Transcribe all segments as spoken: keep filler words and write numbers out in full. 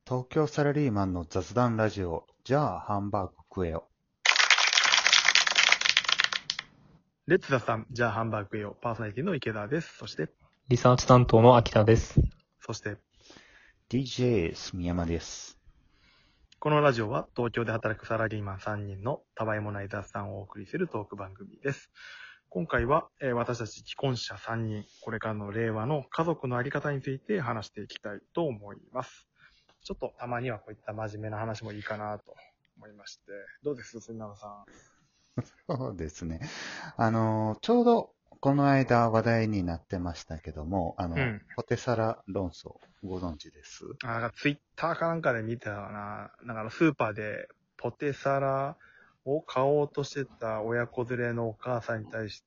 東京サラリーマンの雑談ラジオ。じゃあハンバーグ食えよ。 レッツザさん、じゃあハンバーグへよ。パーソナリティの池田です。そして、 リサーチ担当の秋田です。 そして、 ディージェー 住山です。 このラジオは東京で働くサラリーマンさんにんのたわいもない雑談をお送りするトーク番組です。今回は、えー私たち既婚者さんにん、これからの令和の家族のあり方について話していきたいと思います。ちょっとたまにはこういった真面目な話もいいかなと思いまして。どうです住永さん。 そうですね。あの、ちょうどこの間話題になってましたけども、あの、 うん。 ポテサラ論争、ご存知です？ あ、なんかツイッターかなんかで見たな。なんかあのスーパーでポテサラを買おうとしてた親子連れのお母さんに対して、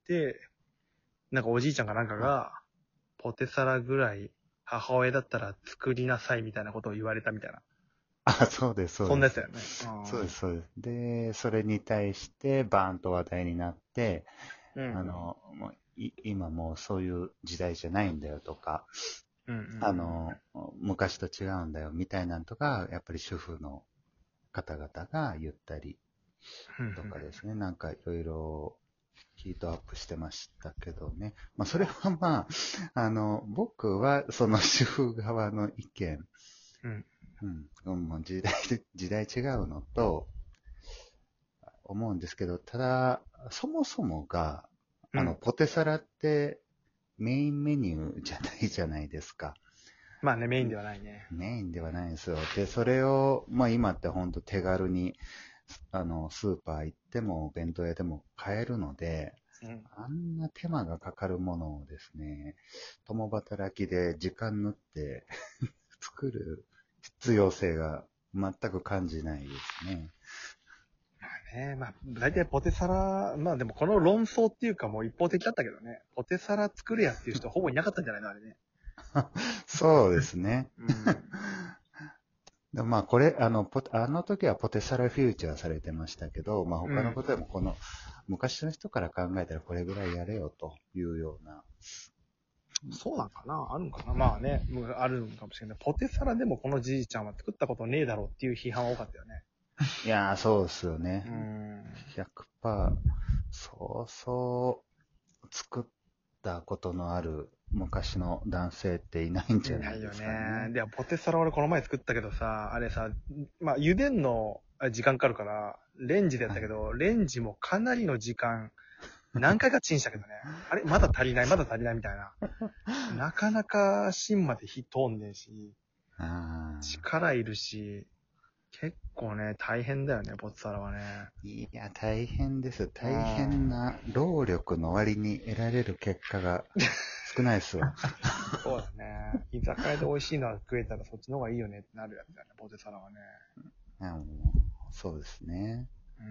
なんかおじいちゃんかなんかが、ポテサラぐらい母親だったら作りなさいみたいなことを言われたみたいな。 あ、そうです、そうです。 そんなやつだよね。 そうです、そうです。で、それに対してバーンと話題になって、 うん。 あの、もうい今もうそういう時代じゃないんだよとか、 うんうんうん、 あの、昔と違うんだよみたいなんとか、やっぱり主婦の方々が言ったりとかですね、なんかいろいろヒートアップしてましたけどね。まあそれはまあ、あの、僕はその主婦側の意見、 うんうん、もう時代、時代違うのと思うんですけど、ただ、そもそもが、あの、 うん。 ポテサラってメインメニューじゃないじゃないですか。 まあね、メインではないね。 メインではないんですよ。で、それを、まあ今ってほんと手軽に、あの、スーパー行っても、お弁当屋でも買えるので、 うん。 あんな手間がかかるものをですね、共働きで時間縫って作る必要性が全く感じないですね。 まあね、まあ、大体ポテサラ、まあでもこの論争っていうかもう一方的だったけどね、ポテサラ作るやっていう人ほぼいなかったんじゃないのあれね。 そうですね。 うん。 でまあこれ、あの、ポあの時はポテサラフューチャーされてましたけど、まあ他のうん。 ことでもこの、昔の人から考えたらこれぐらいやれよというような。 そうなんかなあるんかなまあね、あるんかもしれない。ポテサラでもこのじいちゃんは作ったことねえだろうっていう批判は多かったよね。 いやー、そうですよね。 うん。 ひゃくパーセント、そうそう作ったことのある昔の男性っていないんじゃないですかいないよね。 ね。で、ポテサラ俺この前作ったけどさ、あれさ、まあ茹でんのあ時間かかるから、レンジでやったけど、レンジもかなりの時間、何回かチンしたけどね。あれまだ足りない、まだ足りないみたいな。なかなか芯まで火通んねえし、 あー力いるし、結構ね、大変だよね、ポテサラはね。 いや、大変です。大変な労力の割に得られる結果が少ないですわ。 そうだね。居酒屋で美味しいのは食えたらそっちの方がいいよねってなるやつだよね、ポテサラはね。 あのそうですね。 うん。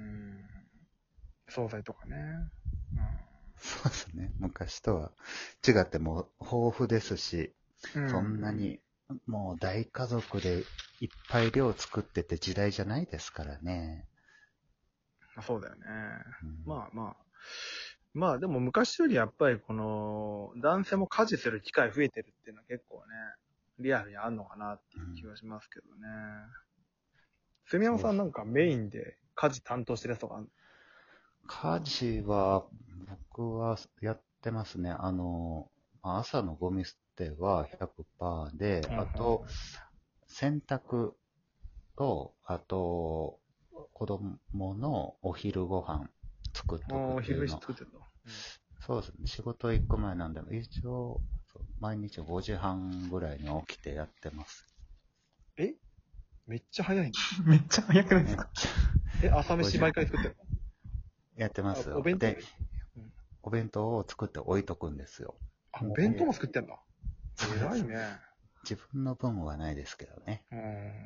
惣菜とかね。 そうですね。昔とは違ってもう豊富ですし、 うん。 そんなにもう大家族でいっぱい量作ってて時代じゃないですからね。 まあ、そうだよね。 うん、 まあまあ。まあでも昔よりやっぱりこの男性も家事する機会増えてるっていうのは結構ね、リアルにあるのかなっていう気がしますけどね。住山さんなんかメインで家事担当してるやつとかある？ 家事は僕はやってますね。あの、朝のゴミ捨ては ひゃくパーセント で、あと、洗濯と、あと、子供のお昼ご飯作っとくおっていうの。 昼飯作ってるの、 そうですね。仕事行く前なんで、一応、毎日ごじはんぐらいに起きてやってます。 えめっちゃ早いんだ。 めっちゃ早くないですか？ え、朝飯毎回作ってるの？ やってますよ。 お弁当で、お弁当を作って置いとくんですよ。 あ、お弁当も作ってんだ。偉いね。 自分の分はないですけどね。 うん。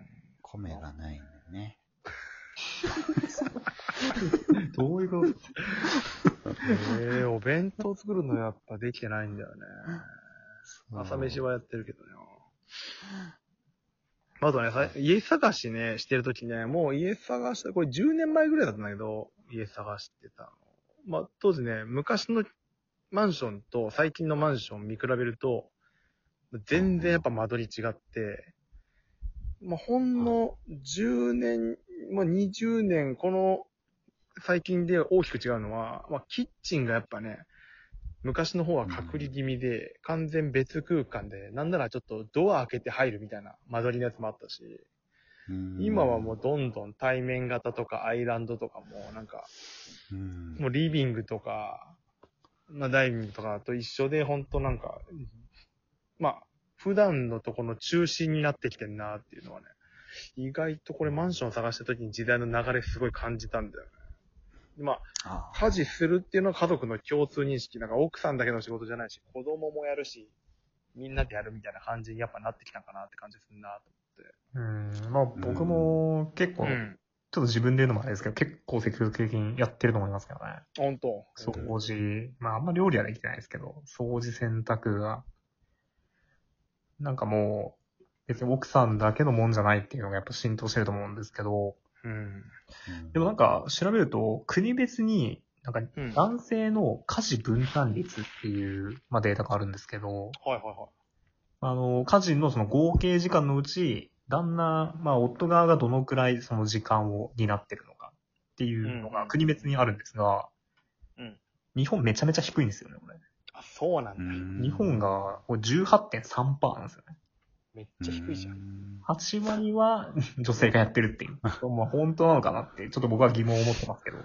米がないんでね。 どういうこと？ えー、お弁当作るのやっぱできてないんだよね。朝飯はやってるけどね。あとね、さ家探しね、してるときね、もう家探して、これじゅうねんまえぐらいだったんだけど、家探してたの。まあ、当時ね、昔のマンションと最近のマンション見比べると、全然やっぱ間取り違って、 まあ、ほんのじゅうねん、まあ、にじゅうねん、この最近で大きく違うのは、まあ、キッチンがやっぱね、昔の方は隔離気味で、完全別空間で、なんならちょっとドア開けて入るみたいな間取りのやつもあったし、今はもうどんどん対面型とかアイランドとかも、なんか、もうリビングとか、まあダイニングとかと一緒で、ほんとなんか、まあ、普段のとこの中心になってきてんなっていうのはね、意外とこれマンションを探した時に時代の流れすごい感じたんだよね。まあ、家事するっていうのは家族の共通認識。なんか奥さんだけの仕事じゃないし、子供もやるし、みんなでやるみたいな感じにやっぱなってきたんかなって感じするなと思って。 うん、まあ僕も結構、うん、ちょっと自分で言うのもあれですけど、結構積極的にやってると思いますけどね。 本当。 掃除、まああんま料理はできてないですけど、掃除洗濯が、なんかもう、別に奥さんだけのもんじゃないっていうのがやっぱ浸透してると思うんですけど、うん、でもなんか調べると、国別に、なんか男性の家事分担率っていう、まあ、データがあるんですけど、 はいはいはい。 あの、家事のその合計時間のうち、旦那、まあ夫側がどのくらいその時間を担ってるのかっていうのが国別にあるんですが、うん、日本めちゃめちゃ低いんですよね、これ。 あ、そうなんだ。日本が じゅうはちてんさんパーセント なんですよね。 めっちゃ低いじゃん。 はちわりは女性がやってるっていう。まあ本当なのかなって、ちょっと僕は疑問を持ってますけど。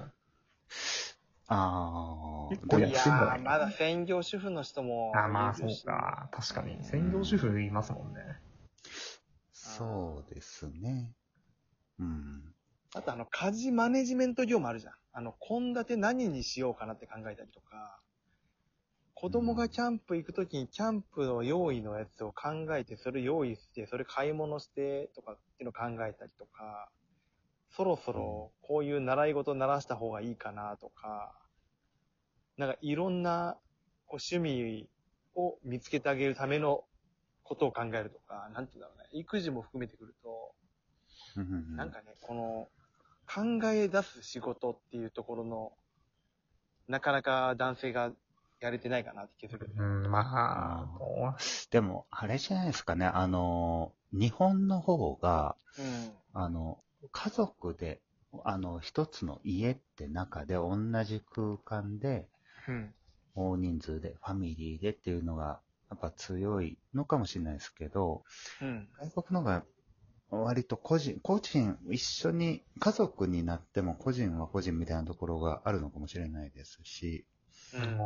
ああ。結構やってんじゃないかな。いやー、まだ専業主婦の人も。 あ、まあそうか。確かに。専業主婦いますもんね。 そうですね。うん。 あとあの、家事マネジメント業務あるじゃん。あの、献立何にしようかなって考えたりとか。子供がキャンプ行くときにキャンプの用意のやつを考えて、それ用意して、それ買い物してとかっていうのを考えたりとか、そろそろこういう習い事を習らした方がいいかなとか、なんかいろんなこう趣味を見つけてあげるためのことを考えるとか、なんていうんだろうね、育児も含めてくると、なんかね、この考え出す仕事っていうところの、なかなか男性がやれてないかなって気がする。 うん、まあ、 でも、あれじゃないですかね、あの、日本の方が、うん、あの、家族で、あの、一つの家って中で同じ空間で、うん、大人数で、ファミリーでっていうのが、やっぱ強いのかもしれないですけど、うん、外国の方が割と個人、個人、一緒に、家族になっても個人は個人みたいなところがあるのかもしれないですし、うんうん、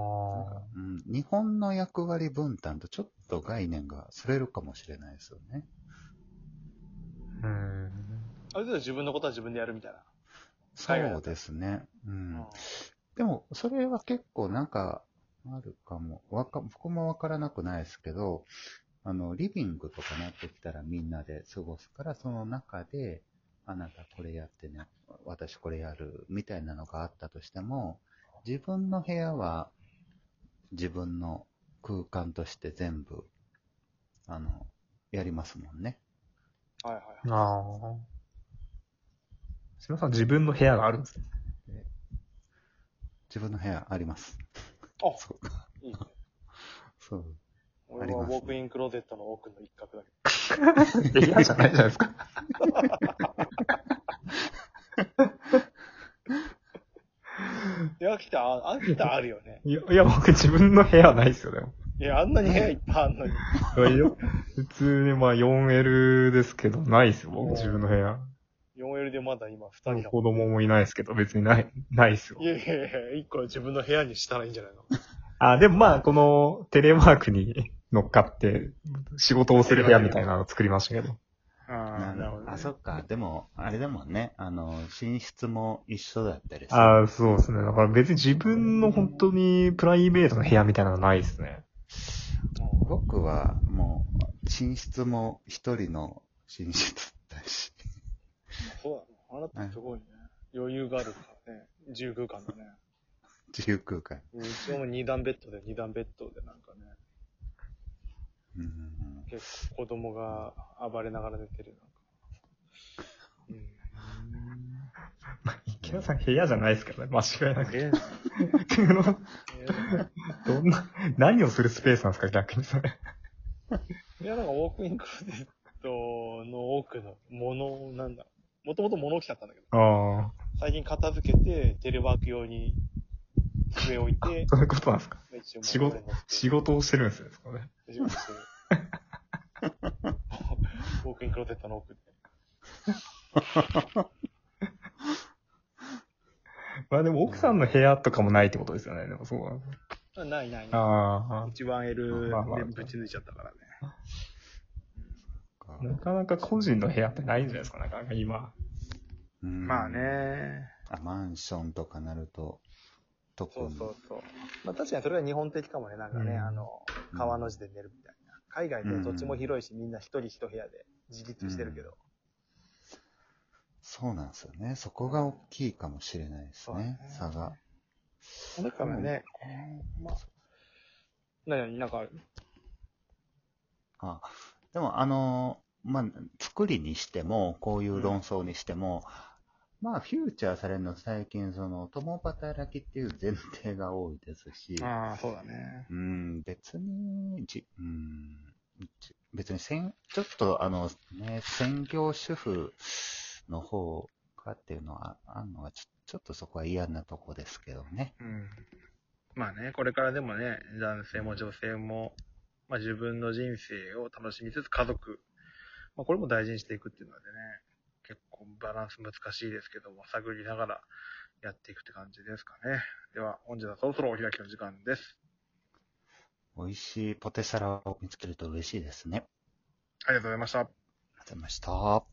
日本の役割分担とちょっと概念がそれるかもしれないですよね。 うん。ある程度自分のことは自分でやるみたいな。 そうですね。うん。うん、でも、それは結構なんか、あるかも。わか、僕もわからなくないですけど、あの、リビングとかなってきたらみんなで過ごすから、その中で、あなたこれやってね、私これやる、みたいなのがあったとしても、自分の部屋は自分の空間として全部、あの、やりますもんね。 はいはい。 ああ。すみません、自分の部屋があるんですね。 自分の部屋あります。 あ、そうか。いいね。 そう。 俺はウォークインクローゼットの奥の一角だけど。部屋じゃないじゃないですか。 いや、来た、あ、来たあるよね。 いや、いや、僕自分の部屋はないですよ、でも。 いや、あんなに部屋いっぱいあんのに。 いや、普通にまあ よんエル ですけど、ないですよ、僕自分の部屋。 よんエル でまだ今ふたりだ。 子供もいないですけど、別にない、ないですよ。 いやいやいや、いっこ自分の部屋にしたらいいんじゃないの？ あ、でもまあ、このテレワークに乗っかって、仕事をする部屋みたいなのを作りましたけど。 ああ、なるほど、ね。あ、そっか。でも、あれでもね、あの、寝室も一緒だったりする。 ああ、そうですね。だから別に自分の本当にプライベートの部屋みたいなのないですね。 僕はもう、寝室も一人の寝室だし。 そうだね。あなたすごいね。余裕があるからね。自由空間だね。 自由空間。 うちも二段ベッドで二段ベッドでなんかね。うん、結構子供が暴れながら寝てる。 うん。まあ、池田さん部屋じゃないですからね。間違いなく。えー、どんな、何をするスペースなんですか、逆にそれ。 いや、なんかウォークインクローゼットの多くのもの、なんだ、もともと物置だったんだけど、 ああ。 最近片付けて、テレワーク用に机置いて、 そういうことなんですか。 一応仕事、仕事をしてるんですね、そこね。 仕事してる。ウォークインクローゼットの奥で。 まあでも奥さんの部屋とかもないってことですよね。でもそうなんです。 あないないない。 あ一番 L まあまあでぶち抜いちゃったからね。 あ。なかなか個人の部屋ってないんじゃないですか、なかなか今。 うんまあね。 あ、マンションとかなると、特そうに。 そうそう。まあ確かにそれは日本的かもね。なんかね、 うんあの、川の字で寝るみたいな。海外で土地も広いし、みんな一人一部屋で自立してるけど。 うんそうなんですよね。そこが大きいかもしれないですね、 そう差が。 だからね、まあ、何、なんかあるあ、でも、あの、まあ、作りにしても、こういう論争にしても、まあ、フューチャーされるの最近、その、共働きっていう前提が多いですし、 ああ、そうだね。 うん、別に、じ、うん、じ別にせん、ちょっと、あの、ね、専業主婦の方がっていうのは、あるのはちょ、ちょっとそこは嫌なとこですけどね。 うん。まあね、これからでもね、男性も女性も、まあ自分の人生を楽しみつつ家族、まあこれも大事にしていくっていうのでね、結構バランス難しいですけども、探りながらやっていくって感じですかね。では、本日はそろそろお開きの時間です。 美味しいポテサラを見つけると嬉しいですね。 ありがとうございました。 ありがとうございました。